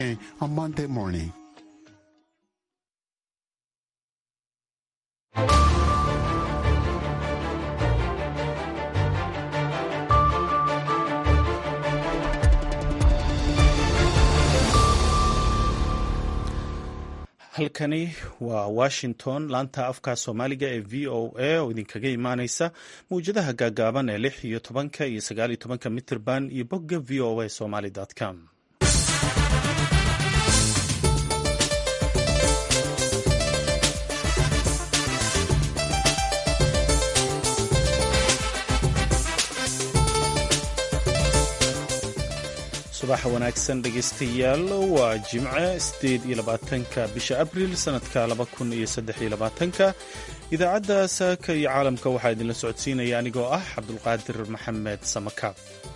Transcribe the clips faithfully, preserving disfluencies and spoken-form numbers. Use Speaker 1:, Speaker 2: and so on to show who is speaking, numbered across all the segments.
Speaker 1: on Monday morning.
Speaker 2: halkani waa washington laanta afka soomaaliga ee v o a oo idinkaga imaaneysa mawjadaha gaagaaban ee lix iyo tobanka iyo sagaal iyo tobanka mitirban iyo bogga v o a somaly com. subax wanaagsan dhegeystayaal waa jimce sideed iyo labaatanka bisha abriil sanadka laba kun iyo saddex iyo labaatanka idaacadda saaka iyo caalamka waxaa idinla socodsiinaya anigoo ah cabdulqaadir maxamed samakaab.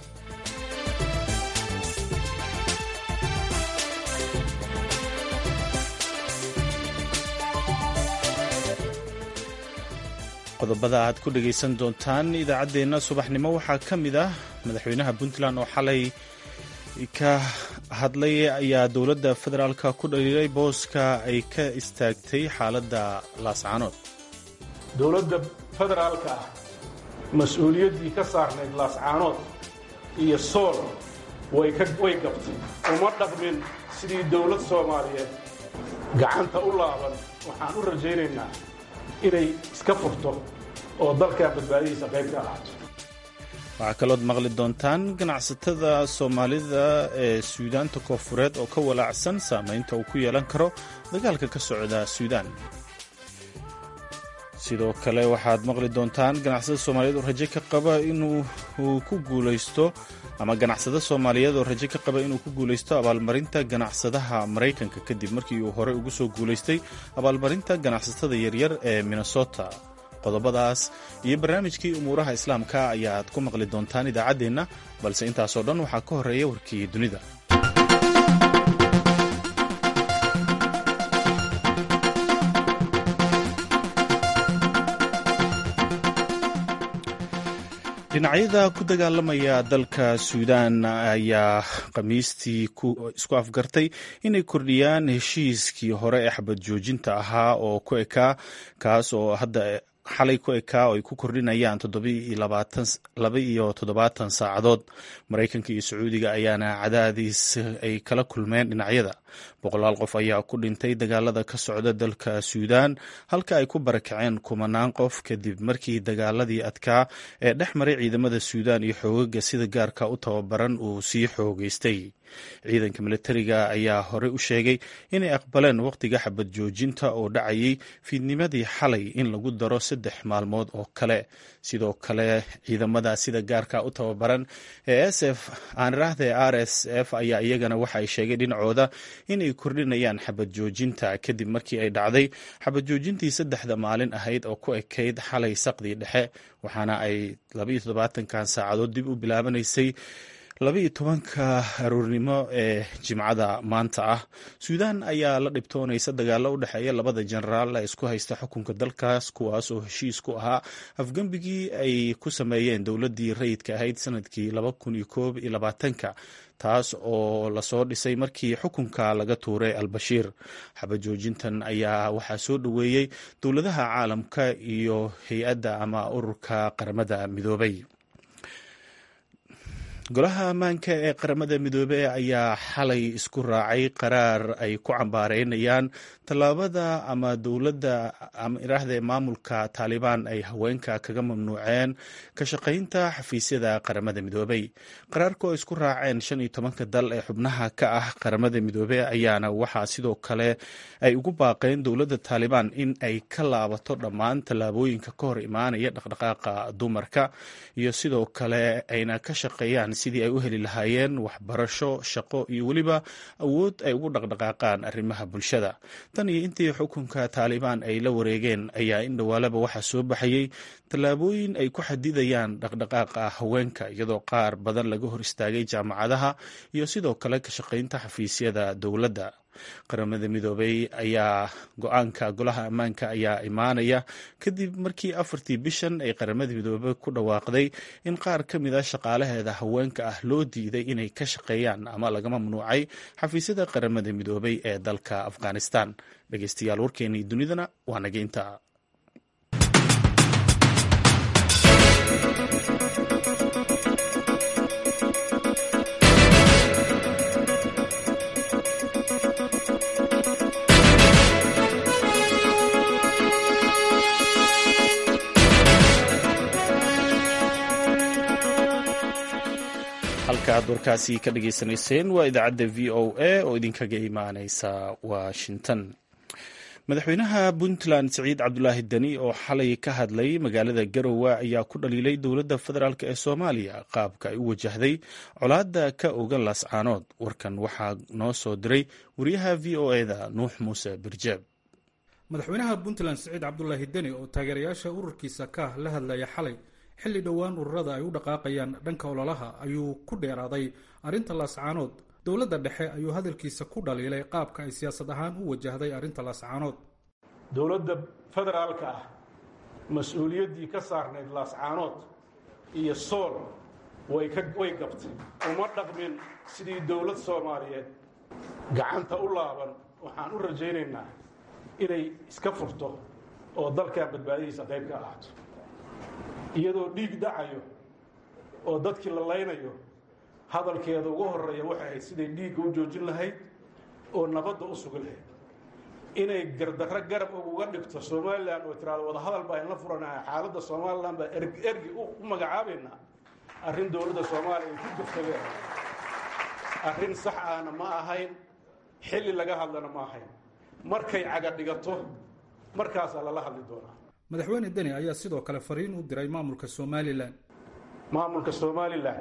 Speaker 2: qodobada aad ku dhegaysan doontaan idaacaddeenna subaxnimo waxaa ka mid ah madaxweynaha puntland oo xalay ka hadlay ayaa dowladda federaalka ku dhaliilay booska ay ka istaagtay xaaladda laascaanood.
Speaker 3: dowladda federaalka ah mas-uuliyaddii ka saarnayd laascaanood iyo sool way way gabtay uma dhaqmin sidii dowlad soomaaliyeed gacanta u laaban. waxaan u rajaynaynaa inay iska furto oo dalkaa badbaadadiisa qayb ka ahaato.
Speaker 2: waxaa kalood maqli doontaan ganacsatada soomaalida ee suudaanta koonfureed oo ka walaacsan saamaynta uu ku yeelan karo dagaalka ka socda suudaan. sidoo kale waxaad maqli doontaan ganacsada soomaaliyeed oo rajo ka qaba inuu ku guulaysto ama ganacsada soomaaliyeed oo rajo ka qaba inuu ku guulaysto abaalmarinta ganacsadaha maraykanka kadib markii uu horey ugu soo guulaystay abaalmarinta ganacsatada yaryar ee minnesota. qodobadaas iyo barnaamijkii umuuraha islaamka ayaad ku maqli doontaan idaacaddeenna, balse intaasoo dhan waxaa ka horreeya warkii dunida. dhinacyada ku dagaalamaya dalka suudaan ayaa khamiistii isku afgartay inay kordhiyaan heshiiskii hore ee xabad joojinta ahaa oo ku ekaa kaas oo hadda xalay ku ekaa oo ay ku kordhinayaan laba iyo toddobaatan saacadood. maraykanka iyo sacuudiga ayaana cadaadis ay kala kulmeen dhinacyada. boqolaal qof ayaa ku dhintay dagaalada ka socda dalka suudaan halka ay ku barakaceen kumanaan qof kadib markii dagaaladii adkaa ee dhex maray ciidamada suudaan iyo xoogaga sida gaarka u tababaran uu sii xoogeystay. ciidanka militariga ayaa horey u sheegay inay aqbaleen wakhtiga xabad joojinta oo dhacayay fiidnimadii xalay in lagu daro saddex maalmood oo kale. sidoo kale ciidamada sida gaarka u tababaran ee s f aaniraahde r s f ayaa iyagana waxa ay sheegay dhinacooda inay kordhinayaan xabad joojinta kadib markii ay dhacday xabad joojintii saddexda maalin ahayd oo ku ekayd xalay saqdii dhexe, waxaana ay labaiyo toddobaatankan saacadood dib u bilaabanaysay labaiyo tobanka aroornimo ee jimcada maanta ah. suudaan ayaa la dhibtoonaysa dagaalo u dhexeeya labada jenaraal ee isku haysta xukunka dalkaas, kuwaas oo heshiis ku ahaa afgembigii ay ku sameeyeen dowladdii rayidka ahayd sanadkii laba kun iyo koob iyo labaatanka taas oo lasoo dhisay markii xukunka laga tuuray albashiir. xabad joojintan ayaa waxaa soo dhoweeyey dowladaha caalamka iyo hay-adda ama ururka qaramada midoobay. golaha ammaanka ee qaramada midoobey ayaa xalay isku raacay qaraar ay ku cambaareynayaan tallaabada ama dowladda ama iraahda maamulka taalibaan ay haweenka kaga mamnuuceen ka shaqaynta xafiisyada qaramada midoobey. qaraarka oo isku raaceen shan iyo tobanka dal ee xubnaha ka ah qaramada midoobey ayaana waxaa sidoo kale ay ugu baaqeen dowladda taalibaan in ay ka laabato dhammaan tallaabooyinka ka hor imaanaya dhaqdhaqaaqa dumarka iyo sidoo kale ayna ka shaqeeyaan sidii ay u heli lahaayeen waxbarasho, shaqo iyo weliba awood ay ugu dhaqdhaqaaqaan arrimaha bulshada. tan iyo intii xukunka taalibaan ay la wareegeen ayaa in dhowaalaba waxaa soo baxayey tallaabooyin ay ku xadidayaan dhaqdhaqaaqa haweenka, iyadoo qaar badan laga hor istaagay jaamacadaha iyo sidoo kale ka shaqaynta xafiisyada dowladda. qaramada midoobay ayaa go-aanka golaha ammaanka ayaa imaanaya kadib markii afartii bishan ay qaramada midoobay ku dhawaaqday in qaar ka mid a shaqaalaheeda haweenka ah loo diiday inay ka shaqeeyaan ama laga mamnuucay xafiisyada qaramada midoobay ee dalka afghanistan. dhegeystayaal warkeenii dunidana waa naga intaa. halka aad warkaasi ka dhageysanayseen waa idaacadda v o a oo idinkaga imaaneysa washington. madaxweynaha puntland siciid cabdulaahi deni oo xalay ka hadlay magaalada garowe ayaa ku dhaliilay dowladda federaalk ee soomaaliya qaabka ay u wajahday colaadda ka ogan laascaanood. warkan waxaa noo soo diray wariyaha v o eda nuux muuse birjeeb.
Speaker 1: madaxweynaha puntland siciid cabdulaahi deni oo taageerayaasha ururkiisa ka la hadlaya xalay xilli dhowaan ururada ay u dhaqaaqayaan dhanka ololaha ayuu ku dheeraaday arrinta laascaanood. dowladda dhexe ayuu hadalkiisa ku dhaliilay qaabka ay siyaasad ahaan u wajahday arrinta laascaanood.
Speaker 3: dowladda federaalka ah mas-uuliyaddii ka saarnayd laascaanood iyo sool way ka way gabtay. uma dhaqmin sidii dowlad soomaaliyeed gacanta u laaban. waxaan u rajaynaynaa inay iska furto oo dalkan badbaadadiisa qayb ka ahaato. iyadoo dhiig dhacayo oo dadkii la laynayo, hadalkeeda ugu horeeya waxay ahayd siday dhiigga u joojin lahayd oo nabadda u sugi lahayd. inay gardarro garab uga dhigto somalilan oo tiraado wadahadal baa inla furanaha xaaladda somalilan baa ergi u magacaabaynaa, arrin dowladda soomaaliya ay ku gaftabeen. arrin sax ahna ma ahayn, xilli laga hadlana ma ahayn. markay caga dhigato markaasaa lala hadli doonaa.
Speaker 1: madaxweyne deni ayaa sidoo kale fariin u diray maamulka somalilan.
Speaker 3: maamulka somalilan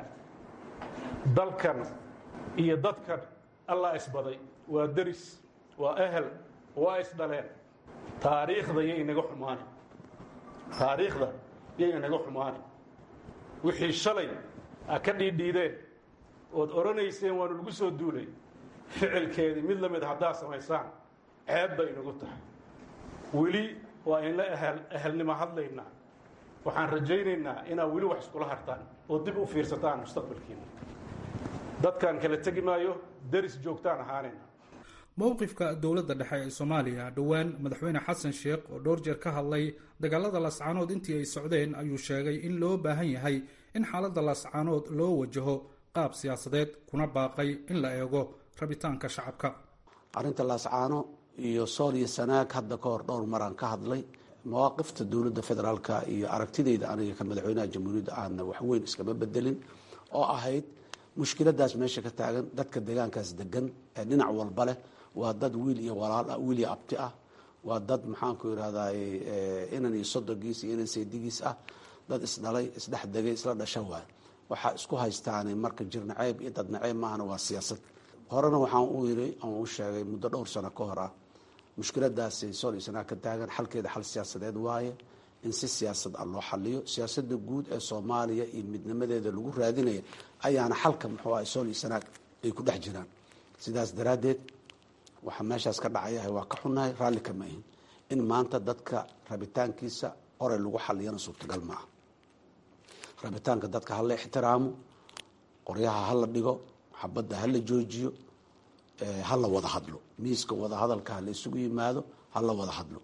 Speaker 3: dalkan iyo dadkan allah isbaday, waa deris, waa ehel, waa isdhaleen. taariikhda yay inaga xumaani taariikhda yay inaga xumaani wixii shalay a ka dhiidhiideen ood odhanayseen waanu lagu soo duulay, ficilkeedii mid la mid haddaad samaysaan ceeb bay inagu tahay. weli waa inla ehelnimo hadlaynaa. waxaan rajaynaynaa inaad weli wax iskula hartaan oo dib u fiirsataan mustaqbalkiina. dadkan kala tegi maayo, deris joogtaan ahaanayna.
Speaker 1: mowqifka dowladda dhexe ee soomaaliya dhowaan madaxweyne xasan sheekh oo dhowr jeer ka hadlay dagaalada laascaanood intii ay socdeen ayuu sheegay in loo baahan yahay in xaaladda laascaanood loo wajaho qaab siyaasadeed, kuna baaqay in la eego rabitaanka shacabka.
Speaker 4: arrinta laascaano iyo sool iyo sanaag hadda ka hor dhowr maraan ka hadlay. mawaaqifta dowladda federaalka iyo aragtidayda aniga ka madaxweynaha jamhuuriyadda aana waxweyn iskama bedelin, oo ahayd mushkiladaas meesha ka taagan. dadka deegaankaas degan ee dhinac walba leh waa dad wiil iyo walaal ah, wiil iyo abti ah, waa dad maxaanku yidhahdaa inan iyo sodogiis iyo inan saydigiis ah, dad isdhalay, isdhex degay, isla dhasha waay. waxaa isku haystaane marka jir naceeb iyo dad naceeb maahana waa siyaasad. horena waxaan u yiri aan u sheegay muddo dhowr sano ka hor ah, mushkiladaasi sool iyo sanaag ka taagan xalkeeda xal siyaasadeed waaye, in si siyaasad ah loo xaliyo. siyaasadda guud ee soomaaliya iyo midnimadeeda lagu raadinaya ayaana xalka muxuu ahay sool iyo sanaag ay ku dhex jiraan. sidaas daraaddeed waxaa meeshaas ka dhacayahay waa ka xunnahay, raalli kama ahin. in maanta dadka rabitaankiisa qoray lagu xaliyana suurtagal maaha. rabitaanka dadka hala ixtiraamo, qoryaha hala dhigo, xabadda hala joojiyo, hala wada hadlo. miiska wada hadalka hala isugu yimaado, hala wada hadlo.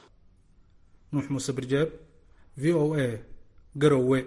Speaker 1: nuux muuse birjeeb, v o a, garowe.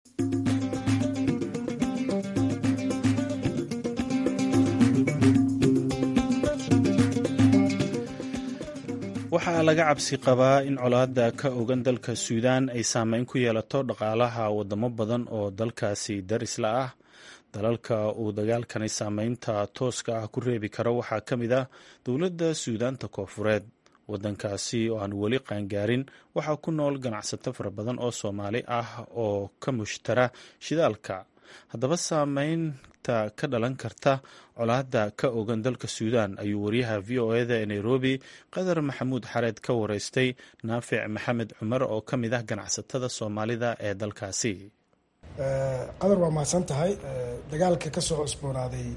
Speaker 2: waxaa laga cabsi qabaa in colaadda ka ogan dalka suudaan ay saameyn ku yeelato dhaqaalaha wadamo badan oo dalkaasi darisla ah. dalalka uu dagaalkani saameynta tooska ah ku reebi karo waxaa ka mid ah dowladda suudaanta koofureed. wadankaasi oo aan weli qaangaarin waxaa ku nool ganacsato fara badan oo soomaali ah oo ka mushtara shidaalka. haddaba saameynta ka dhalan karta colaadda ka ogan dalka suudaan ayuu wariyaha v o eda ee nairobi qadar maxamuud xareed ka wareystay naafic maxamed cumar oo ka mid ah ganacsatada soomaalida ee dalkaasi.
Speaker 5: qadar waa mahadsan tahay. dagaalka ka soo cusboonaaday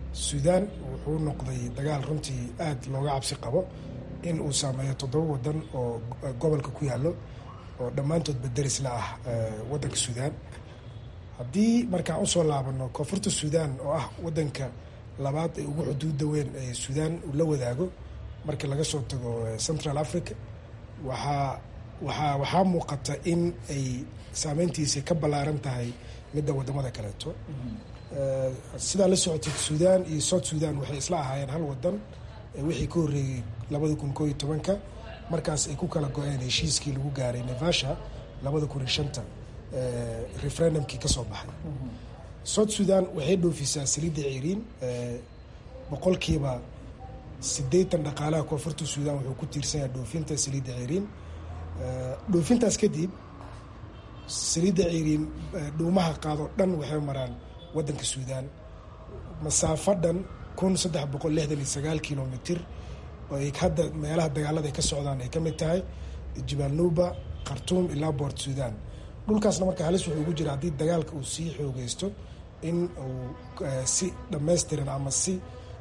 Speaker 5: suudaan wuxuu noqday dagaal runtii aada looga cabsi qabo in uu saameeyo toddoba wadan oo gobolka ku yaallo oo dhammaantoodba deris la ah waddanka suudaan. haddii markaan usoo laabano koonfurta suudaan oo ah waddanka labaad ee ugu xuduudda weyn ee suudaan uu la wadaago marka laga soo tago central africa, waxaa waxaa waxaa muuqata in ay saameyntiisa ka ballaaran tahay midda wadamada kaleeto. sidaa la socotid suudaan iyo south suudaan waxay isla ahaayeen hal wadan wixii ka horreeyey labada kun koo iyo tobanka markaas ay ku kala go-een heshiiskii lagu gaaray nevasha labada kun iyo shanta referendumkii ka soo baxay. south suudaan waxay dhoofisaa saliidda ciriin boqolkiiba siddeetan dhaqaalaha koonfurta suudaan wuxuu ku tiirsan yahay dhoofinta saliidda ciriin. dhoofintaas kadib saliidda ciriin dhuumaha qaado dhan waxay maraan waddanka suudaan masaafo dhan kun saddex boqol lixdan iyo sagaal kilomitr oo ay hadda meelaha dagaalada ay ka socdaan ay ka mid tahay jibaal nuuba, khartuum ilaa boort suudaan. dhulkaasna marka halis wuxuu ugu jira haddii dagaalka uu sii xoogeysto in uu si dhammaystiran ama si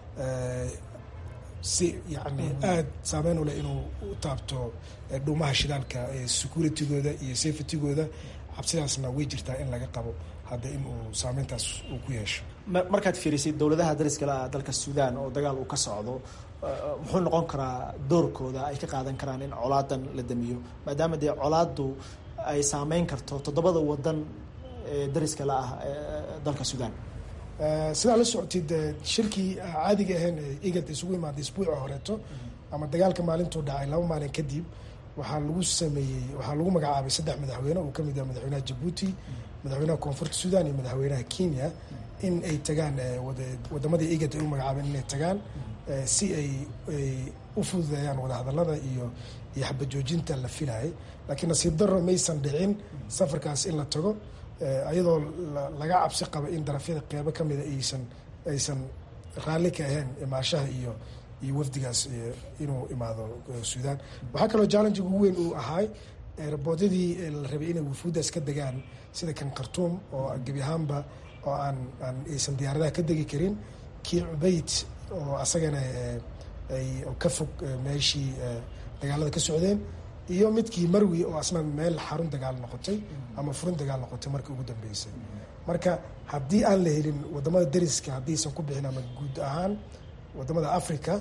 Speaker 5: si yacni aada saameyn u leh inuu u taabto dhuumaha shidaalka securitigooda iyo safetygooda. cabsidaasna way jirtaa in laga qabo hadda in uu saameyntaas uu ku yeesho.
Speaker 6: markaad fiirisay dowladaha dariska la dalka suudaan oo dagaal uu ka socdo, muxuu noqon karaa doorkooda ay ka qaadan karaan in colaadan la damiyo, maadaama dee colaadu ay saameyn karto toddobada wadan ee dariska la ah dalka suudaan?
Speaker 5: sidaa la socotid shirkii caadiga ahayn igad isugu imaaday isbuuca horeeto ama dagaalka maalintuu dhacay laba maalin kadib waxaa lagu sameeyey waxaa lagu magacaabay saddex madaxweyne uu ka mid yahay madaxweynaha jabuuti, madaxweynaha koonfurta suudaan iyo madaxweynaha kenya in ay tagaan wadamadii igad ay u magacaabeen inay tagaan si ay ay u fududeeyaan wadahadalada iyo iyo xabajoojinta la filayay. laakiin nasiib darro maysan dhicin safarkaas in la tago iyadoo laga cabsi qaba in darafyada qeybo ka mida aysan aysan raalli ka ahayn imaashaha iyo iyo wafdigaas inuu imaado suudaan. waxaa kaloo challenge ugu weyn uu ahaay eeraboodadii la rabay inay wufuuddaas ka degaan sida kan khartuum oo gebi ahaanba oo aan aan aysan diyaaradaha ka degi karin, kii cubayd oo asagana ay ka fog meeshii dagaalada ka socdeen, iyo midkii marwi oo asna meel xarun dagaal noqotay ama furin dagaal noqotay markii ugu dambeysay. marka haddii aan la helin wadamada dariska haddiisan ku bixin ama guud ahaan wadamada africa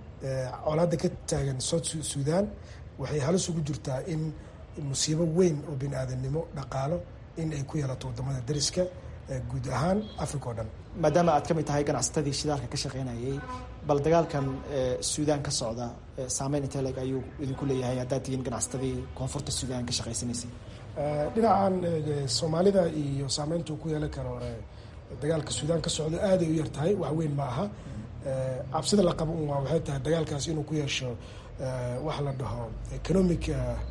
Speaker 5: colaada ka taagan south suudaan waxay halis ugu jirtaa in musiibo weyn oo bini aadamnimo dhaqaalo in ay ku yeelato wadamada dariska guud ahaan africa oo dhan.
Speaker 6: maadaama aad ka mid tahay ganacsatadii shidaalka ka shaqeynayay, bal dagaalkan suudaan ka socda saameyn intee leeg ayuu idinku leeyahay haddaad tihiin ganacsatadii koonfurta suudaan ka shaqaysanaysay?
Speaker 5: dhinacan soomaalida iyo saameynta uu ku yeelan karo dagaalka suudaan ka socda aaday u yar tahay, wax weyn ma aha. cabsida la qabo un waa waxay tahay dagaalkaas inuu ku yeesho wax la dhaho economic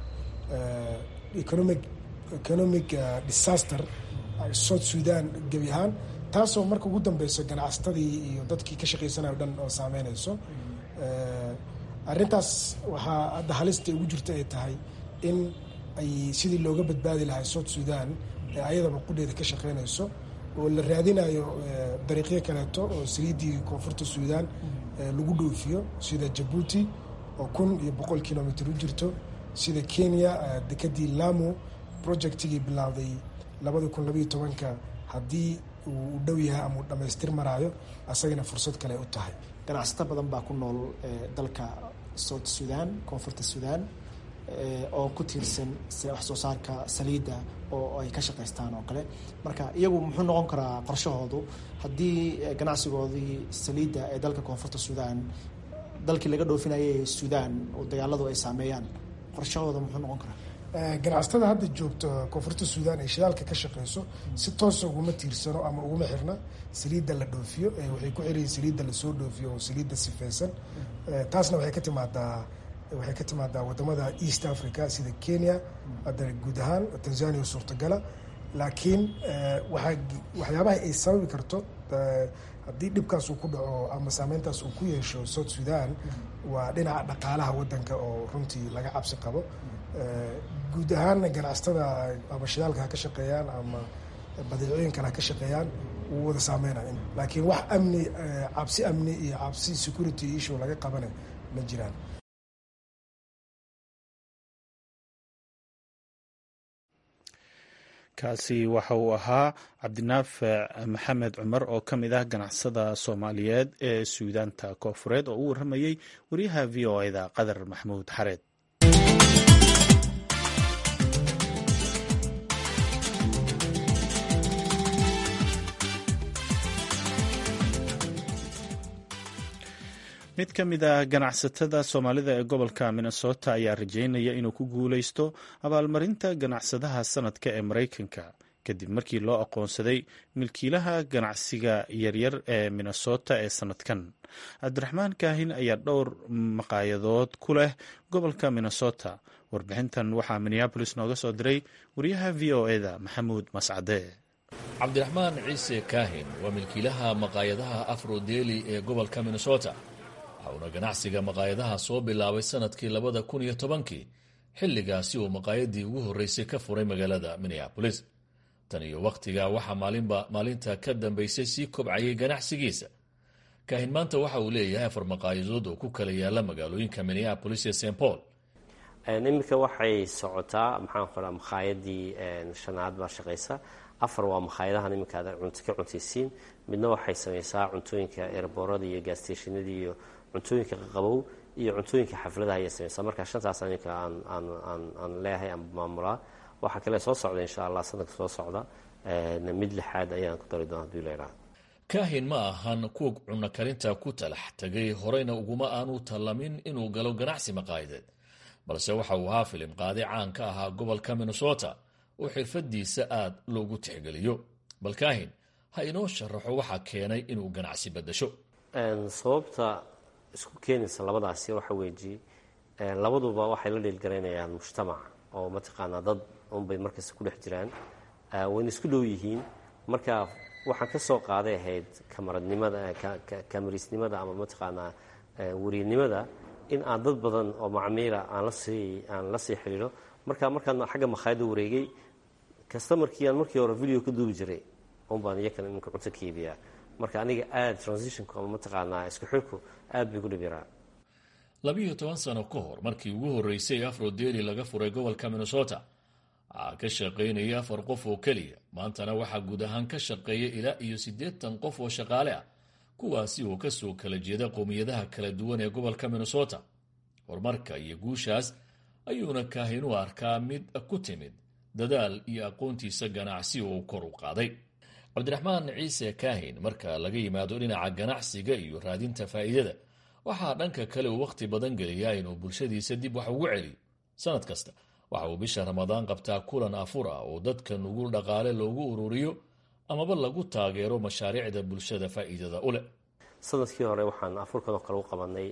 Speaker 5: economic economic disaster south suudaan gebi ahaan, taasoo marka ugu dambeyso ganacsatadii iyo dadkii ka shaqaysanayo o dhan oo saameynayso. arrintaas waxaa hadda halista ugu jirta ay tahay in ay sidii looga badbaadi lahay south suudaan ee ayadaba qudheeda ka shaqeynayso oo la raadinayo dariiqyo kaleeto oo saliiddii koonfurta suudaan lagu dhoofiyo sida jabuuti oo kun iyo boqol kilomitr u jirto, sida kenya dekadii lamu projectigii bilowday labada kun labaiyo tobanka haddii uu dhow yahay ama uu dhamaystir maraayo asagana fursad kale u tahay.
Speaker 6: ganacsato badan baa ku nool dalka south suudaan, koonfurta suudaan, oo ku tiirsan wax soo saarka saliidda oo ay ka shaqaystaan oo kale. marka iyagu muxuu noqon karaa qorshahoodu haddii ganacsigoodii saliidda ee dalka koonfurta suudaan dalkii laga dhoofinayay suudaan oo dagaaladu ay saameeyaan, qorshahooda muxuu noqon karaa?
Speaker 5: ganacsatada hadda joogta koonfurta suudaan ay shidaalka ka shaqeyso si toosa uguma tiirsano ama uguma xirna saliidda la dhoofiyo, waxay ku xirayiin saliidda lasoo dhoofiyo oo saliidda sifeysan. taasna waxay ka timaadaa waxay ka timaadaa wadamada east africa sida kenya, hadda guud ahaan tanzania suurtagala. laakiin waaa waxyaabaha ay sababi karto haddii dhibkaas uu ku dhaco ama saameyntaas uu ku yeesho south suudaan waa dhinaca dhaqaalaha wadanka oo runtii laga cabsi qabo. guud ahaanna ganacsatada ama shidaalka ha ka shaqeeyaan ama badeecooyin kale ha ka shaqeeyaan wuu wada saameynaya. laakiin wax amni cabsi amni iyo cabsi security issue laga qabana ma jiraan.
Speaker 2: kaasi waxa uu ahaa cabdinaafic maxamed cumar oo ka mid ah ganacsada soomaaliyeed ee suudaanta koofureed oo u warramayey wariyaha v o eda qadar maxamuud xareed. mid ka mid ah ganacsatada soomaalida ee gobolka minnesota ayaa rajeynaya inuu ku guuleysto abaalmarinta ganacsadaha sanadka ee maraykanka kadib markii loo aqoonsaday milkiilaha ganacsiga yaryar ee minnesota ee sanadkan. cabdiraxmaan kaahin ayaa dhowr maqaayadood ku leh gobolka minnesota. warbixintan waxaa minneabolis nooga soo diray wariyaha v o eda maxamuud mascade.
Speaker 7: cabdiraxmaan ciise kaahin waa milkiilaha maqaayadaha afrodeli ee gobolka minnesota. una ganacsiga maqaayadaha soo bilaabay sanadkii labada kun iyo tobankii xilligaasi uu maqaayadii ugu horreysay ka furay magaalada minneabolis. tan iyo wakhtiga waxaa maalinba maalinta ka dambaysay sii kobcayay ganacsigiisa. kaahin maanta waxa uu leeyahay afar maqaayadood oo ku kala yaala magaalooyinka minneabolis iyo saint paul.
Speaker 8: iminka waxay socotaa maxaan qoraa maqaayadii shanaad baa shaqaysa. afar waa maqaayadahan iminka aad ka cuntaysiin. midna waxay samaysaa cuntooyinka eerboorada iyo gaasteshinada iyo cuntooyinka qabow iyo cuntooyinka xafladaha ayay samaysaa. marka shantaas aninka aan aan aan aan leeyahay aan maamulaa. waxaa kale soo socda insha allah sanadka soo socda mid lixaad ayaan ku dari doona haduu leeyahay.
Speaker 7: kaahin ma ahan kuwa cunno karinta ku talax tagay horeyna uguma aanu tallamin inuu galo ganacsi maqaayadeed, balse waxa uu ahaa filim qaadi caan ka ahaa gobolka minnesota oo xirfadiisa aad loogu tixgeliyo. bal kaahin ha inoo sharaxo waxaa keenay inuu ganacsi bedasho.
Speaker 8: sababta isku keenaysa labadaasi waxa weeji labaduba waxay la dhiilgaraynayaan mujtamac oo mataqaanaa dad unbay markasta ku dhex jiraan, wayna isku dhow yihiin. marka waxaan ka soo qaaday ahayd kamaradnimada kamarisnimada ama mataqaanaa wariyanimada in aan dad badan oo macmiila aan la sii aan la sii xiriiro. marka markaan xagga maqaayada wareegay customerkii aan markii hore video ka duubi jiray un baan iyakana iminka cunto ka iibiyaa. marka aniga aad transitionku ama mataqaanaa isku xirku aad bay ku dhibiraa.
Speaker 7: labiiyo toban sano ka hor markii ugu horreysay afrodeli laga furay gobolka minnesota waxaa ka shaqaynaya afar qof oo keliya. maantana waxaa guud ahaan ka shaqeeya ilaa iyo siddeetan qof oo shaqaale ah, kuwaasi oo ka soo kala jeeda qowmiyadaha kala duwan ee gobolka minnesota. horumarka iyo guushaas ayuuna kaahin u arkaa mid ku timid dadaal iyo aqoontiisa ganacsi oo kor u qaaday. cabdiraxmaan ciise kaahin marka laga yimaado dhinaca ganacsiga iyo raadinta faa'iidada, waxaa dhanka kale uu wakhti badan geliyaa inuu bulshadiisa dib wax ugu celiyo. sanad kasta waxa uu bisha ramadaan qabtaa kulan afur ah oo dadka nugul dhaqaale loogu ururiyo amaba lagu taageero mashaariicda bulshada faa'iidada u leh.
Speaker 8: sanadkii hore waxaan afurkan oo kale u qabanay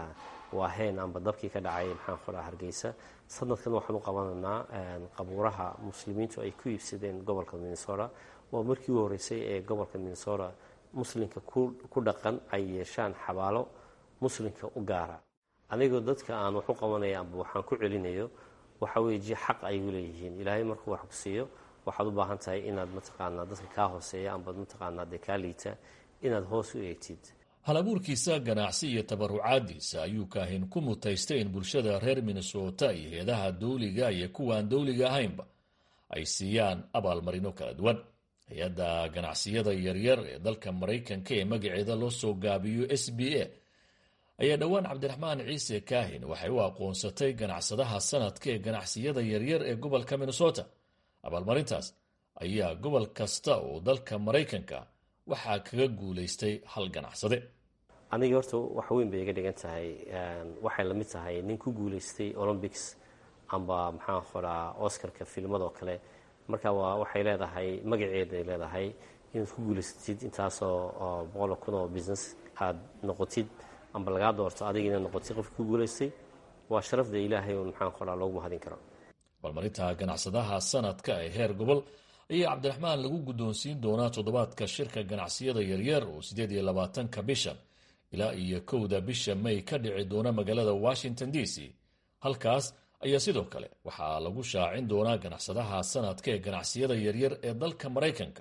Speaker 8: waaheen amba dabkii ka dhacay maxaan qoraa Hargeysa. sanadkan waxaan u qabanaynaa qabuuraha muslimiintu ay ku iibsadeen gobolka Minnesota. waa markii ugu horeysay ee gobolka Minnesota muslimka ku dhaqan ay yeeshaan xabaalo muslimka u gaara. anigoo dadka aan wax u qabanaya amba waxaan ku celinayo waxa weeye xaq ay u leeyihiin. ilaahay markuu wax ku siiyo waxaad u baahan tahay inaad mataqaanaa dadka ka hooseeya amba mataqaanaa dadka liita inaad hoos u eegtid.
Speaker 7: halabuurkiisa ganacsi iyo tabarucaadiisa ayuu kaahin ku mutaystay in bulshada reer Minnesota iyo hay'adaha dawliga iyo kuwaan dawliga ahaynba ay siiyaan abaalmarino kala duwan. hay-adda ganacsiyada yaryar ee dalka Maraykanka ee magaceeda loo soo gaabiyo S B A ayaa dhowaan cabdiraxmaan ciise kaahin waxay u aqoonsatay ganacsadaha sanadka ee ganacsiyada yaryar ee gobolka Minnesota. abaalmarintaas ayaa gobol kasta oo dalka Maraykanka waxaa kaga guulaystay hal ganacsade.
Speaker 8: aniga horta wax weyn bay iga dhigan tahay. waxay la mid tahay nin ku guulaystay Olympics amba maxaan qoraa Oscarka filmada oo kale. marka waa waxay leedahay magaceeda ay leedahay inaad ku guulaysatid intaasoo boqol kun oo business aad noqotid amba lagaa doorto adiga inaad noqotid qof ku guulaystay. waa sharafda ilaahay oo maxaan qoraa loogu mahadin karo.
Speaker 7: abaalmarinta ganacsadaha sanadka ee heer gobol ayaa cabdiraxmaan lagu guddoonsiin doonaa toddobaadka shirka ganacsiyada yaryar oo sideed iyo labaatanka bishan ilaa iyo kowda bisha May ka dhici doona magaalada Washington D C. halkaas ayaa sidoo kale waxaa lagu shaacin doonaa ganacsadaha sanadka ee ganacsiyada yaryar ee dalka Maraykanka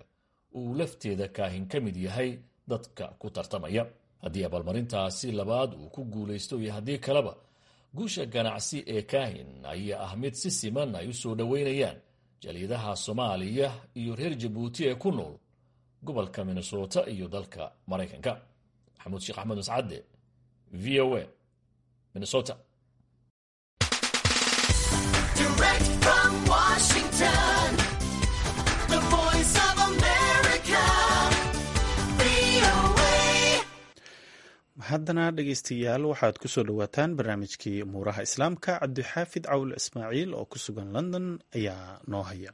Speaker 7: uu lafteeda kaahin ka mid yahay dadka ku tartamaya. haddii abaalmarintaasi labaad uu ku guulaysto iyo haddii kaleba, guusha ganacsi ee kaahin ayaa ah mid si siman ay u soo dhoweynayaan jaaliyadaha Soomaaliya iyo reer Jabuuti ee ku nool gobolka Minnesota iyo dalka Maraykanka. Maxamuud Sheekh Axmed Mascade, V O A, Minnesota.
Speaker 9: Direct from Washington, the voice of America, V O A.
Speaker 2: haddana dhegaystayaal waxaad ku soo dhowaataan barnaamijkii umuuraha islaamka. cabdixaafid cawl ismaaciil oo ku sugan London ayaa noo haya.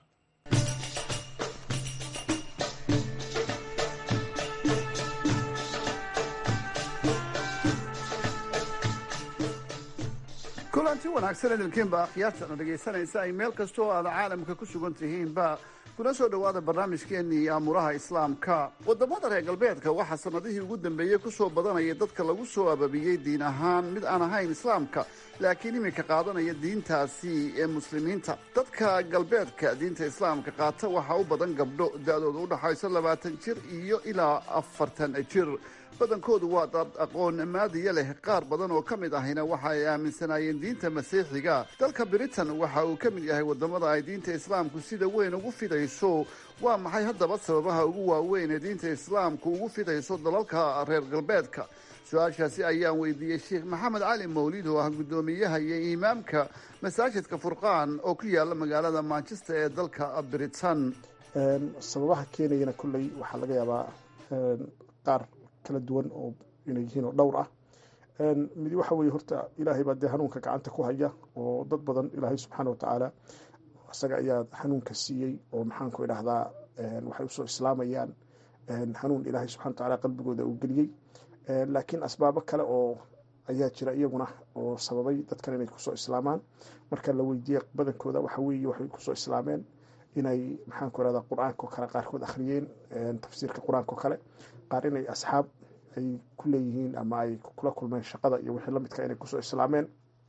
Speaker 10: kulanti wanaagsan idinkiinba akhyaartana dhegaysanaysa ay meel kastoo aad caalamka ku sugan tihiinba kuna soo dhowaada barnaamijkeennii aamuraha islaamka. wadamada reer galbeedka waxaa sanadihii ugu dambeeyey kusoo badanaya dadka lagu soo ababiyey diin ahaan mid aan ahayn islaamka laakiin iminka qaadanaya diintaasi ee muslimiinta. dadka galbeedka diinta islaamka qaata waxaa u badan gabdho da-dooda u dhaxayso labaatan jir iyo ilaa afartan jir. badankoodu waa dad aqoon maadiya leh. qaar badan oo ka mid ahina waxa ay aaminsanaayeen diinta masiixiga. dalka britain waxa uu ka mid yahay wadamada ay diinta islaamku sida weyn ugu fidayso. waa maxay haddaba sababaha ugu waaweyn ee diinta islaamku ugu fidayso dalalka reer galbeedka? su-aashaasi ayaan weydiiyey sheekh maxamed cali mawlid oo ah guddoomiyaha iyo imaamka masaajidka furqaan oo ku yaala magaalada manchester ee dalka britain.
Speaker 11: sababaha keenayana kolley waxaa laga yaabaa qaar kala duwan oo inay yihiin oo dhowr ah. mid waxa weeye horta ilaahay baa dee hanuunka gacanta ku haya oo dad badan ilaahay subxaana watacaala isaga ayaa hanuunka siiyey oo maxaan ku idhahdaa waxay usoo islaamayaan hanuun ilaahay subxana watacaala qalbigooda uu geliyey. laakiin asbaabo kale oo ayaa jira iyaguna oo sababay dadkan inay kusoo islaamaan. marka la weydiiyey badankooda waxa weeye waxay kusoo islaameen inay maxaan ku idhahdaa qur-aanka oo kale qaarkood akhriyeen tafsiirka qur-aanka oo kale, qaar inay asxaab ay ku leeyihiin ama ay kula kulmeen shaqada iyo wixii lamidka inay kusoo islaameen.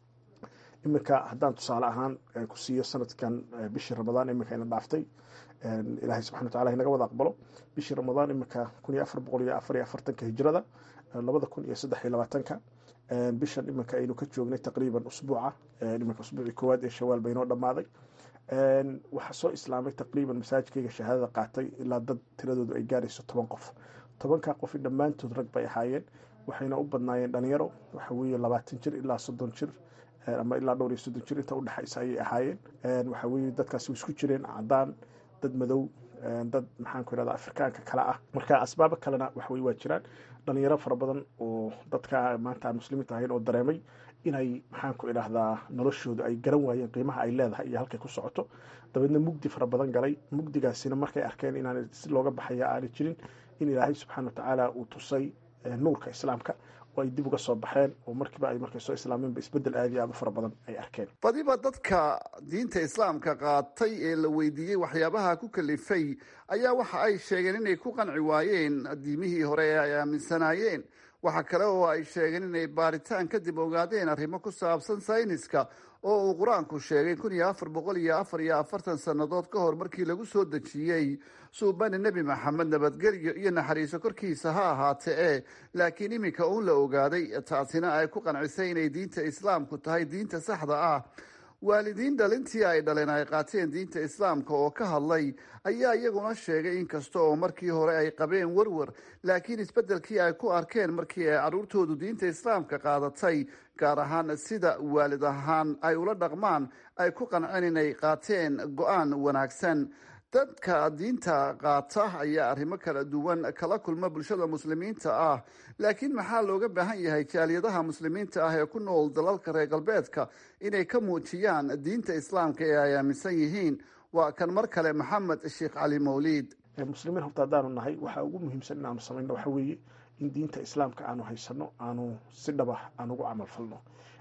Speaker 11: iminka haddaan tusaale ahaan ku siiyo sanadkan bishii ramadaan iminka ina dhaaftay, ilaahay subxana wataala inaga wada aqbalo. bishii ramadaan iminka kun iyo afar boqol iyo afar iyo afartanka hijrada, labada kun iyo saddex iyo labaatanka bishan iminka aynu ka joognay taqriiban usbuuca iminka usbuucii koowaad ee shawaal baynoo dhammaaday. waxaa soo islaamay taqriiban masaajidkayga shahaadada qaatay ilaa dad tiradoodu ay gaarayso toban qof. tobankaa qofi dhammaantood rag bay ahaayeen, waxayna u badnaayeen dhalinyaro waxa weeye labaatan jir ilaa soddon jir ama ilaa dhowr iyo soddon jir inta udhexaysa ayay ahaayeen. waxa weeye dadkaasi isku jireen cadaan, dad madow, dad maxaan ku idhahdaa afrikaanka kale ah. marka asbaabo kalena waxa weye waa jiraan. dhalinyaro fara badan oo dadka maanta aan muslimiinta ahayn oo dareemay inay maxaan ku idhaahdaa noloshooda ay garan waayeen qiimaha ay leedahay iyo halkay ku socoto, dabeedna mugdi fara badan galay. mugdigaasina markay arkeen inaan si looga baxaya aanay jirin, in ilaahay subxaana watacaala uu tusay nuurka islaamka oo ay dib uga soo baxeen oo markiiba ay markay soo islaameenba isbeddel aad iyo aad u fara badan ay arkeen.
Speaker 10: badiba dadka diinta islaamka qaatay ee la weydiiyey waxyaabaha ku kalifay ayaa waxa ay sheegeen inay ku qanci waayeen diimihii hore ee ay aaminsanaayeen. waxa kale oo ay sheegeen inay baaritaan kadib ogaadeen arrimo ku saabsan sayniska oo uu qur-aanku sheegay kun iyo afar boqol iyo afar iyo afartan sannadood ka hor markii lagu soo dejiyey suubani nebi maxamed nabadgelyo iyo naxariiso korkiisa ha ahaatee e laakiin iminka uun la ogaaday. taasina ay ku qancisay inay diinta islaamku tahay diinta saxda ah. waalidiin dhalintii ay dhaleen ay qaateen diinta islaamka oo ka hadlay ayaa iyaguna sheegay in kasta oo markii hore ay qabeen warwar, laakiin isbeddelkii ay ku arkeen markii ay carruurtoodu diinta islaamka qaadatay, gaar ahaan sida waalid ahaan ay ula dhaqmaan, ay ku qanceen inay qaateen go-aan wanaagsan. dadka diinta qaata ayaa arrimo kala duwan kala kulma bulshada muslimiinta ah, laakiin maxaa looga baahan yahay jaaliyadaha muslimiinta ah ee ku nool dalalka reer galbeedka inay ka muujiyaan diinta islaamka ee ay aaminsan yihiin? waa kan mar kale maxamed sheekh cali mawliid.
Speaker 11: muslimiin horta haddaanu nahay waxaa ugu muhiimsan inaanu samayno waxa weeye in diinta islaamka aanu haysano, aanu si dhaba aan ugu camal falno.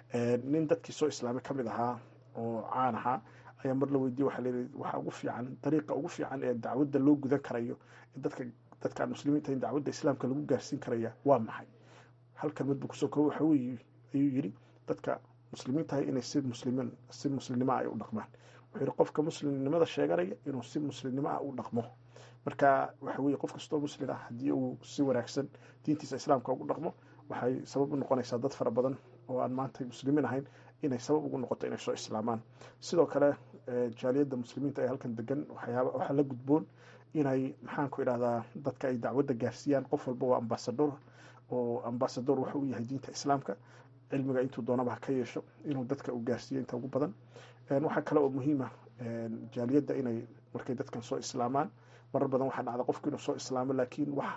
Speaker 11: nin dadkii soo islaamay ka mid ahaa oo caan ahaa ayaa mar la weydiiyey waxa leeyahay waxa ugu fiican dariiqa ugu fiican ee dacwadda loo gudan karayo dadka dadka aan muslimiinta in dacwadda islaamka lagu gaarsiin karaya waa maxay? hal kalmad buu kusoo koobo waxa weeye ayuu yidhi dadka muslimiin tahay inay si muslimiin si muslimnimo ay u dhaqmaan. wuxuu yihi qofka muslimnimada sheeganaya inuu si muslimnimo ah u dhaqmo. marka waxa weeye qof kastoo muslim ah haddii uu si wanaagsan diintiisa islaamka ugu dhaqmo waxay sabab u noqonaysaa dad fara badan oo aan maanta muslimiin ahayn inay sabab ugu noqoto inay soo islaamaan. sidoo kale jaaliyadda muslimiinta ee halkan degan waxyaaba waxaa la gudboon inay maxaan ku idhahdaa dadka ay dacwadda gaarsiiyaan. qof walba waa ambasador oo ambasador wuxuu u yahay diinta islaamka, cilmiga intuu doonaba ha ka yeesho inuu dadka uu gaarsiiyo inta ugu badan. waxaa kale oo muhiima jaaliyadda inay markay dadkan soo islaamaan marar badan waxaa dhacda qofku inuu soo islaamo laakiin wax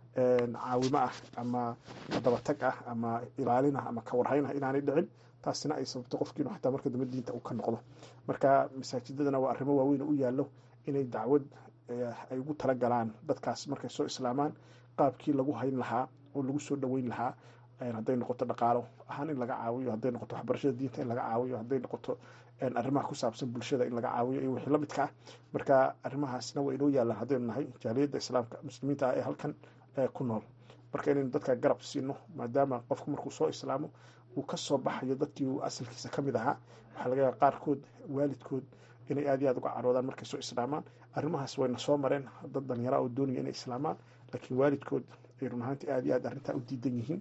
Speaker 11: caawimo ah ama dabatag ah ama ilaalin ah ama kawarhayn ah inaanay dhicin, taasina ay sababto qofki inuu xataa marka dambe diinta uu ka noqdo. marka masaajidadana waa arrimo waaweyn u yaallo inay dacwad ay ugu talagalaan dadkaas markay soo islaamaan qaabkii lagu hayn lahaa oo lagu soo dhaweyn lahaa, hadday noqoto dhaqaalo ahaan in laga caawiyo, hadday noqoto waxbarashada diinta in laga caawiyo, hadday noqoto arrimaha ku saabsan bulshada in laga caawiyo iyo wixii la midka ah. marka arrimahaasna waa inoo yaallaan haddaynu nahay jaaliyadda islaamka muslimiinta ah ee halkan ku nool. marka inaynu dadka garab siino maadaama qofku markuu soo islaamo uu ka soo baxayo dadkii uu asalkiisa ka mid ahaa. waxaa laga yaaba qaarkood waalidkood inay aad iyo aad uga caroodaan markay soo islaamaan. arrimahaas wayna soo mareen dad dhalinyara oo doonaya inay islaamaan laakiin waalidkood ay run ahaantii aad iyo aad arrintaa u diidan yihiin.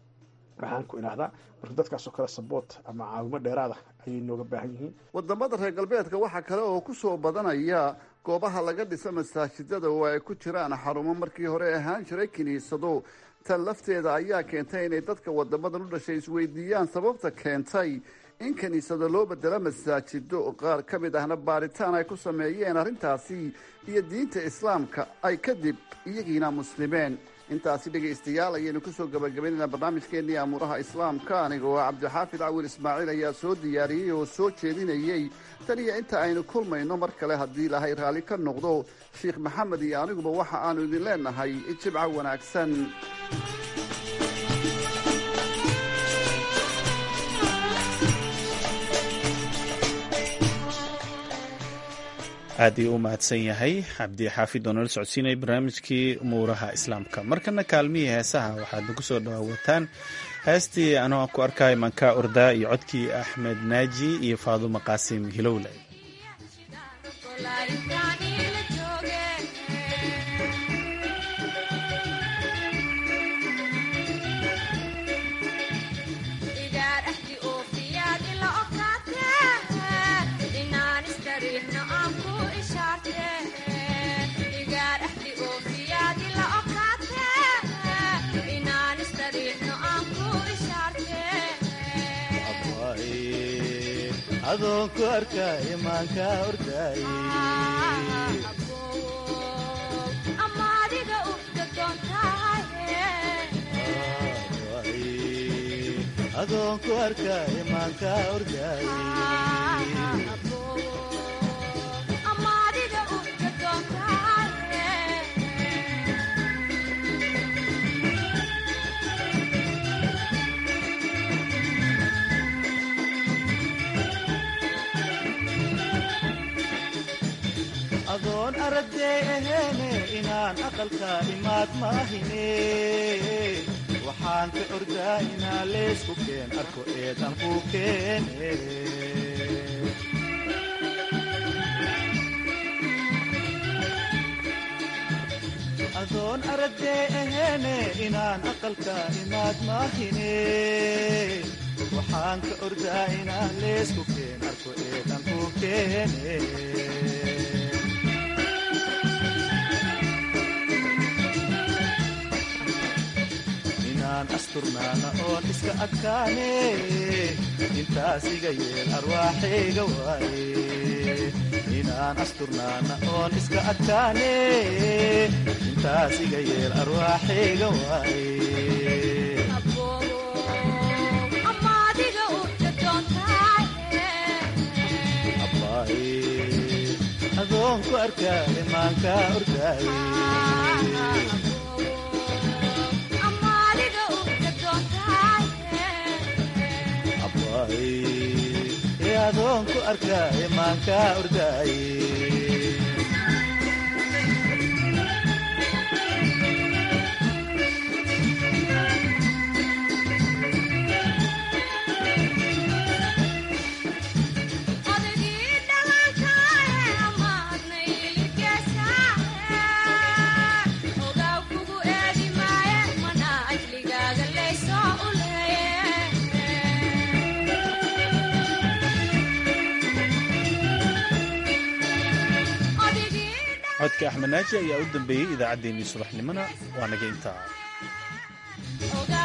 Speaker 11: waxaan ku idhahdaa marka dadkaasoo kale saboot ama caawimo dheeraada ayay nooga baahan yihiin.
Speaker 10: wadamada reer galbeedka waxaa kale oo ku soo badanaya goobaha laga dhisa masaajidada oo ay ku jiraan xarumo markii hore ahaan jiray kiniisado. tan lafteeda ayaa keentay inay dadka wadamadan u dhashay isweydiiyaan sababta keentay in kiniisado loo bedelo masaajido. qaar ka mid ahna baaritaan ay ku sameeyeen arrintaasi iyo diinta islaamka ay kadib iyagiina muslimeen. intaasi dhegaystayaal ayaynu kusoo gabagabaynaynaa barnaamijkeennii amuuraha islaamka. anigoo cabdixaafid cawil ismaaciil ayaa soo diyaariyey oo soo jeedinayey. tan iyo inta aynu kulmayno mar kale haddii ilaahay raalli ka noqdo, sheikh maxamed iyo aniguba waxa aanu idin leenahay jibca wanaagsan.
Speaker 2: aad ii u mahadsan yahay cabdi xaafid oo nala socodsiinaya barnaamijkii umuuraha islaamka. markana kaalmihii heesaha waxaad ku soo dhawaataan heestii anoo ku arkaayo mankaa ordaa iyo codkii axmed naaji iyo faadumo qaasim hilowle.
Speaker 12: adoon ku arkaayo maanka ordaaye amaadiga ufka doontahaye adoon ku arkaayo maanka ordaaye amaadiga ufka doontahaye adoon aragday aheene inaan aqalka imaad maahine waxaan ka ordaa inaan leysku keen arko eedan ku keene adoon aragday aheene inaan aqalka imaad maahine waxaan ka ordaa inaan leysku keen arko eedan ku keene asturnaana oon iska adkaane intaas iga yeel arwaaxayga waaye inaan asturnaana oon iska adkaane intaas iga yeel arwaaxayga waaye abbaaye adoon ku arkaaye maanka ordaaye adoon ku arkaaye maanka ordaaye
Speaker 2: codka axmed naaji ayaa u dambeeyey idaacaddeenii subaxnimona waa naga intaa